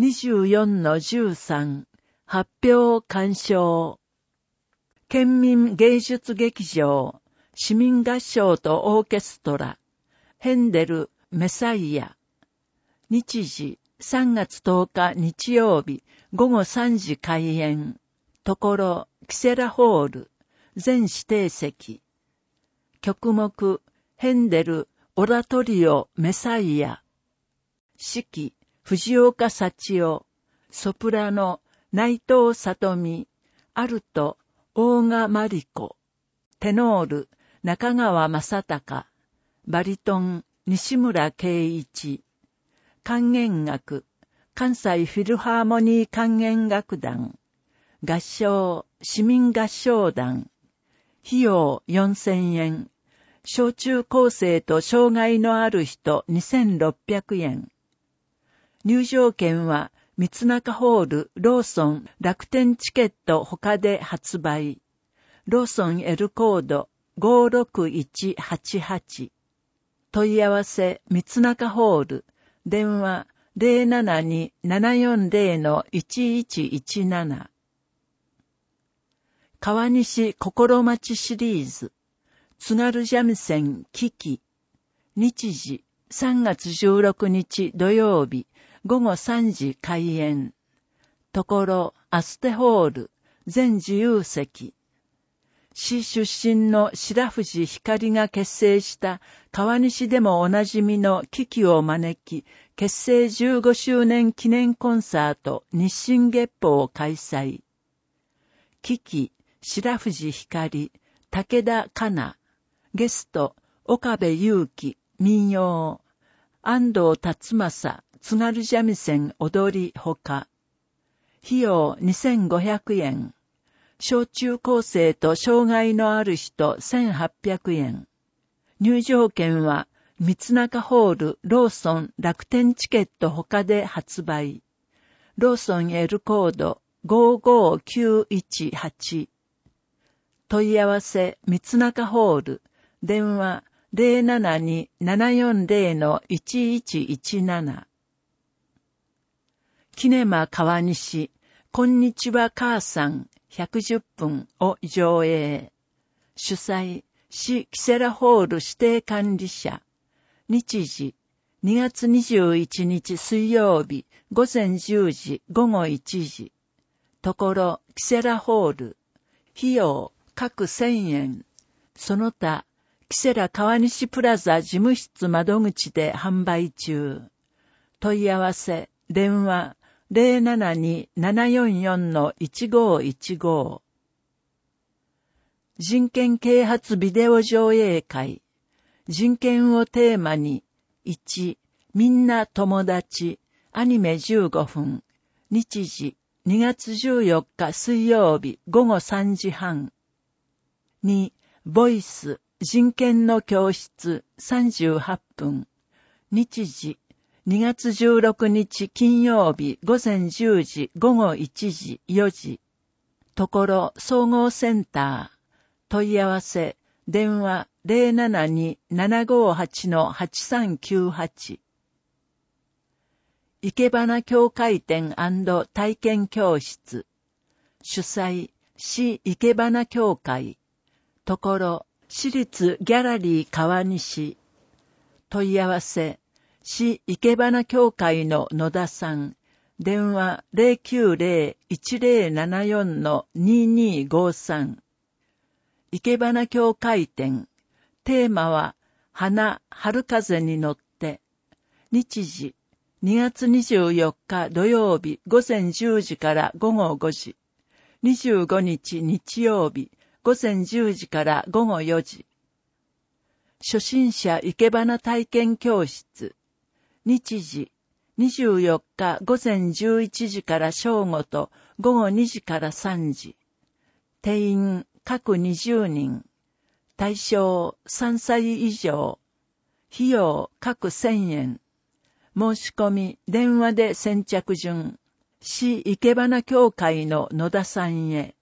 24-13発表鑑賞。県民芸術劇場市民合唱とオーケストラヘンデルメサイア。日時3月10日日曜日午後3時開演。ところキセラホール全指定席。曲目ヘンデルオラトリオメサイア。指揮藤岡幸男、ソプラノ内藤里美、アルト大賀真理子、テノール中川正隆、バリトン西村圭一、管弦楽関西フィルハーモニー管弦楽団、合唱市民合唱団、費用4000円、小中高生と障害のある人2600円。入場券は三中ホールローソン楽天チケット他で発売。ローソン L コード56188。問い合わせ三中ホール電話072-740-1117。川西心町シリーズ津軽三味線危機。日時3月16日土曜日午後3時開演。ところアステホール全自由席。市出身の白藤光が結成した川西でもおなじみの危機を招き、結成15周年記念コンサート日進月歩を開催。危機白藤光、武田香奈、ゲスト岡部祐希、民謡安藤達正、津軽三味線踊りほか。費用2500円。小中高生と障害のある人1800円。入場券は三中ホールローソン楽天チケット他で発売。ローソン L コード55918。問い合わせ三中ホール電話072-740-1117。キネマ川西こんにちは母さん110分を上映。主催市キセラホール指定管理者。日時2月21日水曜日午前10時午後1時。ところキセラホール。費用各1000円。その他キセラ川西プラザ事務室窓口で販売中。問い合わせ電話072-744-1515。人権啓発ビデオ上映会。人権をテーマに1みんな友達アニメ15分。日時2月14日水曜日午後3時半。2ボイス人権の教室38分。日時2月16日金曜日午前10時午後1時4時。ところ総合センター。問い合わせ電話072-758-8398。生け花教会展&体験教室。主催市生け花協会。ところ市立ギャラリー川西。問い合わせ市生け花協会の野田さん。電話090-1074-2253。生け花協会展。テーマは花春風に乗って。日時2月24日土曜日午前10時から午後5時。25日日曜日午前10時から午後4時。初心者生け花体験教室。日時24日午前11時から正午と午後2時から3時。定員各20人。対象3歳以上。費用各1000円。申し込み電話で先着順。市生け花協会の野田さんへ。